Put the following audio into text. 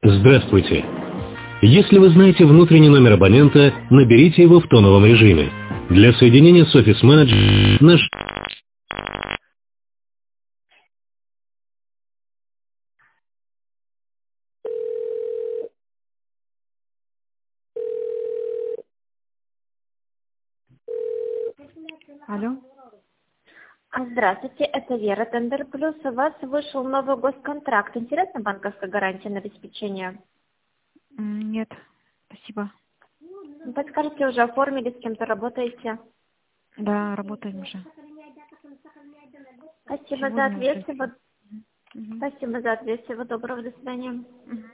Здравствуйте. Если вы знаете внутренний номер абонента, наберите его в тоновом режиме. Для соединения с офис-менеджером наш... Алло. Здравствуйте, это Вера, Тендер Плюс. У вас вышел новый госконтракт. Интересна банковская гарантия на обеспечение? Нет, спасибо. Подскажите, уже оформили, с кем-то работаете? Да, работаем уже. Спасибо за Сегодня ответ. уже. Мгм. Спасибо за ответ. Всего доброго. До свидания. Мгм.